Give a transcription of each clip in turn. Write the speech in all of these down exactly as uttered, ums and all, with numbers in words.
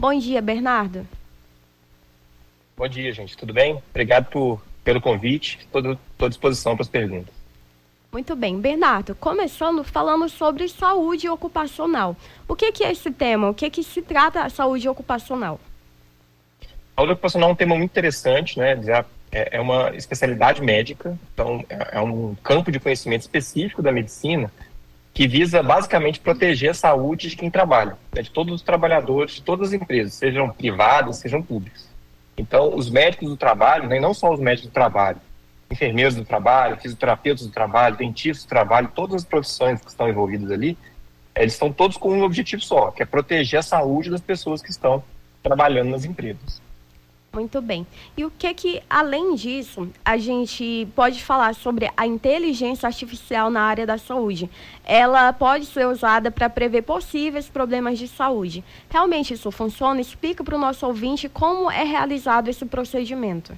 Bom dia, Bernardo. Bom dia, gente. Tudo bem? Obrigado por, pelo convite. Estou à disposição para as perguntas. Muito bem. Bernardo, começando falando sobre saúde ocupacional. O que, que é esse tema? O que, que se trata a saúde ocupacional? Saúde ocupacional é um tema muito interessante, né? Já é, é uma especialidade médica, então é, é um campo de conhecimento específico da medicina que visa basicamente proteger a saúde de quem trabalha, né? De todos os trabalhadores, de todas as empresas, sejam privadas, sejam públicas. Então, os médicos do trabalho, né? E não só os médicos do trabalho, enfermeiros do trabalho, fisioterapeutas do trabalho, dentistas do trabalho, todas as profissões que estão envolvidas ali, eles estão todos com um objetivo só, que é proteger a saúde das pessoas que estão trabalhando nas empresas. Muito bem. E o que que, além disso, a gente pode falar sobre a inteligência artificial na área da saúde? Ela pode ser usada para prever possíveis problemas de saúde. Realmente isso funciona? Explica para o nosso ouvinte como é realizado esse procedimento.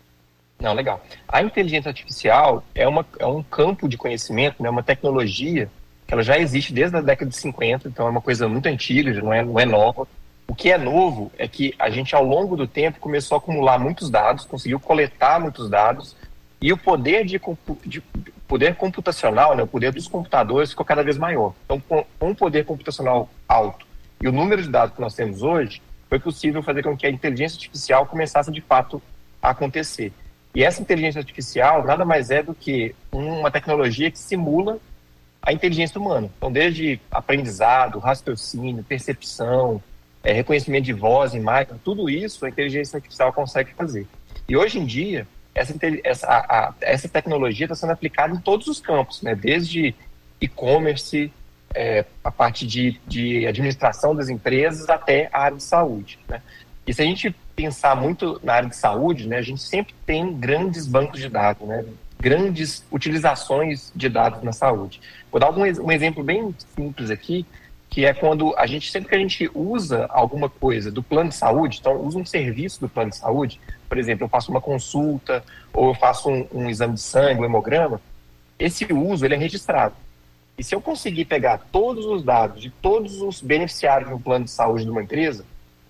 Não, legal. A inteligência artificial é, uma, é um campo de conhecimento, né, uma tecnologia que ela já existe desde a década de cinquenta, então é uma coisa muito antiga, já não é, não é nova. O que é novo é que a gente, ao longo do tempo, começou a acumular muitos dados, conseguiu coletar muitos dados, e o poder, de, de poder computacional, né, o poder dos computadores ficou cada vez maior. Então, com, com um poder computacional alto e o número de dados que nós temos hoje, foi possível fazer com que a inteligência artificial começasse, de fato, a acontecer. E essa inteligência artificial nada mais é do que uma tecnologia que simula a inteligência humana. Então, desde aprendizado, raciocínio, percepção, é, reconhecimento de voz, imagem, tudo isso a inteligência artificial consegue fazer. E hoje em dia, essa, essa, a, a, essa tecnologia está sendo aplicada em todos os campos, né? Desde e-commerce, é, a parte de, de administração das empresas até a área de saúde, né? E se a gente pensar muito na área de saúde, né, a gente sempre tem grandes bancos de dados, né, grandes utilizações de dados na saúde. Vou dar algum, um exemplo bem simples aqui, que é quando a gente, sempre que a gente usa alguma coisa do plano de saúde, então usa um serviço do plano de saúde, por exemplo, eu faço uma consulta ou eu faço um, um exame de sangue, um hemograma, esse uso ele é registrado. E se eu conseguir pegar todos os dados de todos os beneficiários do plano de saúde de uma empresa,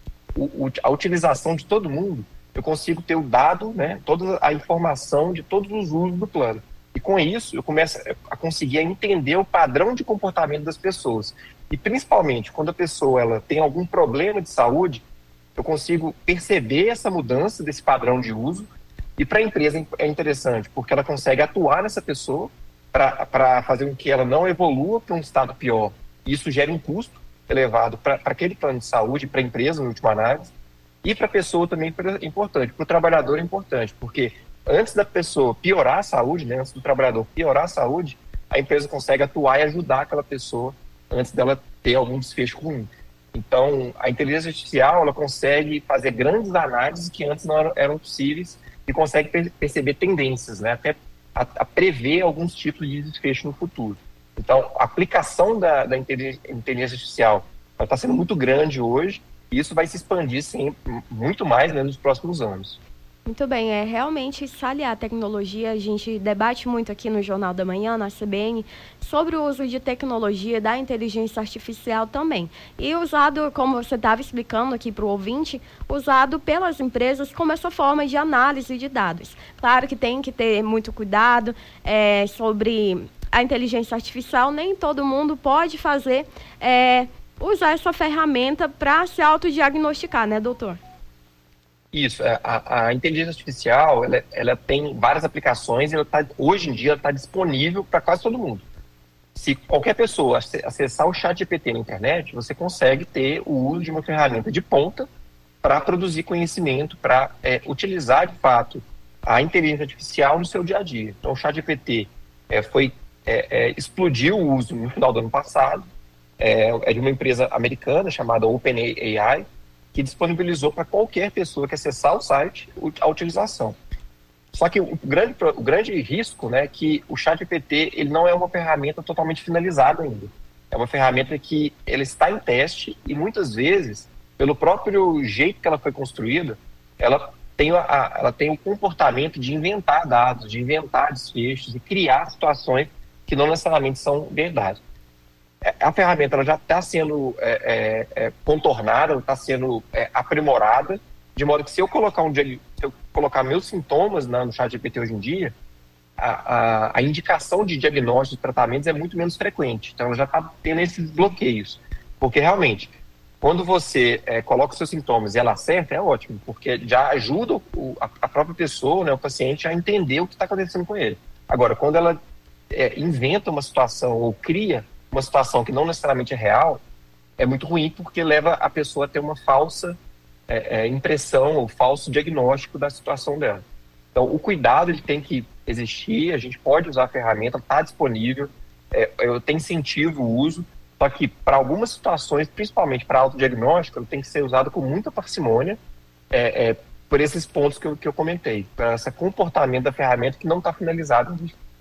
O, a utilização de todo mundo, eu consigo ter o dado, né, toda a informação de todos os usos do plano. E com isso, eu começo a conseguir entender o padrão de comportamento das pessoas. E principalmente, quando a pessoa ela tem algum problema de saúde, eu consigo perceber essa mudança desse padrão de uso. E para a empresa é interessante, porque ela consegue atuar nessa pessoa para fazer com que ela não evolua para um estado pior. Isso gera um custo elevado para aquele plano de saúde, para a empresa, na última análise, e para a pessoa também é importante, para o trabalhador é importante, porque antes da pessoa piorar a saúde, né, antes do trabalhador piorar a saúde, a empresa consegue atuar e ajudar aquela pessoa antes dela ter algum desfecho ruim. Então, a inteligência artificial, ela consegue fazer grandes análises que antes não eram, eram possíveis e consegue per perceber tendências, né, até a, a prever alguns tipos de desfecho no futuro. Então, a aplicação da, da inteligência artificial está sendo muito grande hoje e isso vai se expandir sempre, muito mais, né, nos próximos anos. Muito bem, é realmente se aliar a tecnologia, a gente debate muito aqui no Jornal da Manhã, na C B N, sobre o uso de tecnologia da inteligência artificial também. E usado, como você estava explicando aqui para o ouvinte, usado pelas empresas como essa forma de análise de dados. Claro que tem que ter muito cuidado é, sobre a inteligência artificial, nem todo mundo pode fazer, é, usar essa ferramenta para se autodiagnosticar, né, doutor? Isso, a, a inteligência artificial, ela, ela tem várias aplicações e ela tá, hoje em dia ela está disponível para quase todo mundo. Se qualquer pessoa acessar o chat G P T na internet, você consegue ter o uso de uma ferramenta de ponta para produzir conhecimento, para é, utilizar de fato a inteligência artificial no seu dia a dia. Então o chat G P T é, foi, é, é, explodiu o uso no final do ano passado, é, é de uma empresa americana chamada OpenAI, que disponibilizou para qualquer pessoa que acessar o site a utilização. Só que o grande, o grande risco, né, é que o ChatGPT ele não é uma ferramenta totalmente finalizada ainda. É uma ferramenta que ela está em teste e muitas vezes, pelo próprio jeito que ela foi construída, ela tem, a, ela tem o comportamento de inventar dados, de inventar desfechos e criar situações que não necessariamente são verdade. a ferramenta ela já está sendo é, é, é, contornada, está sendo é, aprimorada, de modo que se eu colocar um se eu colocar meus sintomas na, no ChatGPT hoje em dia, a, a, a indicação de diagnóstico de tratamentos é muito menos frequente. Então ela já está tendo esses bloqueios. Porque realmente, quando você é, coloca os seus sintomas e ela acerta, é ótimo, porque já ajuda o, a, a própria pessoa, né, o paciente, a entender o que está acontecendo com ele. Agora, quando ela é, inventa uma situação ou cria uma situação que não necessariamente é real, é muito ruim porque leva a pessoa a ter uma falsa é, é, impressão ou falso diagnóstico da situação dela. Então, o cuidado ele tem que existir, a gente pode usar a ferramenta, está disponível, é, eu tenho incentivo o uso, só que para algumas situações, principalmente para autodiagnóstico, ele tem que ser usado com muita parcimônia, é, é, por esses pontos que eu, que eu comentei, para esse comportamento da ferramenta que não está finalizado.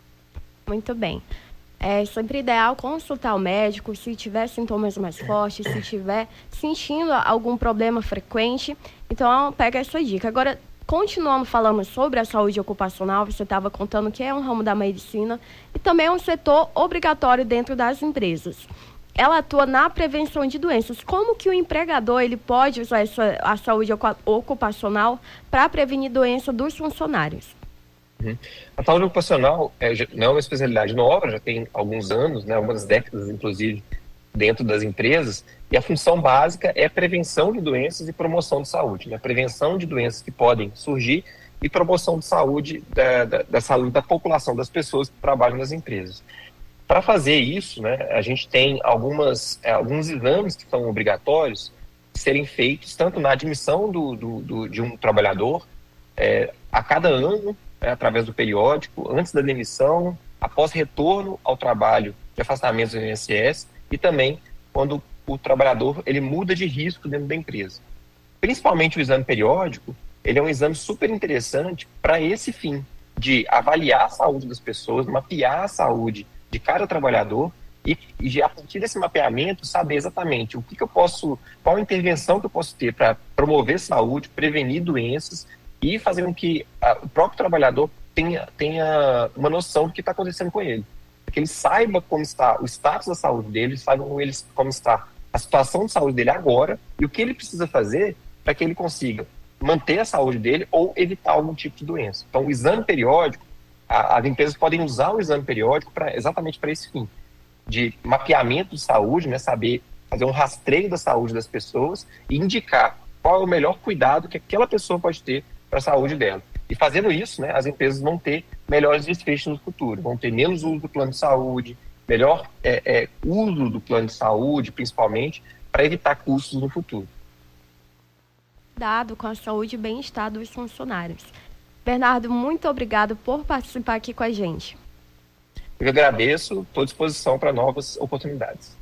Muito bem. É sempre ideal consultar o médico se tiver sintomas mais fortes, se tiver sentindo algum problema frequente. Então, pega essa dica. Agora, continuando falando sobre a saúde ocupacional, você estava contando que é um ramo da medicina e também é um setor obrigatório dentro das empresas. Ela atua na prevenção de doenças. Como que o empregador ele pode usar essa, a saúde ocupacional para prevenir doença dos funcionários? Uhum. A saúde ocupacional é, não é uma especialidade nova, já tem alguns anos, né, algumas décadas, inclusive, dentro das empresas, e a função básica é prevenção de doenças e promoção de saúde, né, prevenção de doenças que podem surgir e promoção de saúde, da, da, da saúde da população, das pessoas que trabalham nas empresas. Para fazer isso, né, a gente tem algumas, é, alguns exames que são obrigatórios serem feitos tanto na admissão do, do, do, de um trabalhador, é, a cada ano, é, através do periódico, antes da demissão, após retorno ao trabalho de afastamento do I N S S e também quando o trabalhador ele muda de risco dentro da empresa. Principalmente o exame periódico, ele é um exame super interessante para esse fim, de avaliar a saúde das pessoas, mapear a saúde de cada trabalhador e, e a partir desse mapeamento, saber exatamente o que, que eu posso, qual a intervenção que eu posso ter para promover saúde, prevenir doenças e fazer com que a, o próprio trabalhador tenha, tenha uma noção do que está acontecendo com ele. Que ele saiba como está o status da saúde dele, saiba como, ele, como está a situação de saúde dele agora e o que ele precisa fazer para que ele consiga manter a saúde dele ou evitar algum tipo de doença. Então, o exame periódico, a, as empresas podem usar o exame periódico pra, exatamente para esse fim, de mapeamento de saúde, né, saber fazer um rastreio da saúde das pessoas e indicar qual é o melhor cuidado que aquela pessoa pode ter para a saúde dela. E fazendo isso, né, as empresas vão ter melhores desfechos no futuro, vão ter menos uso do plano de saúde, melhor é, é, uso do plano de saúde, principalmente, para evitar custos no futuro. Dado com a saúde e bem-estar dos funcionários. Bernardo, muito obrigado por participar aqui com a gente. Eu agradeço, estou à disposição para novas oportunidades.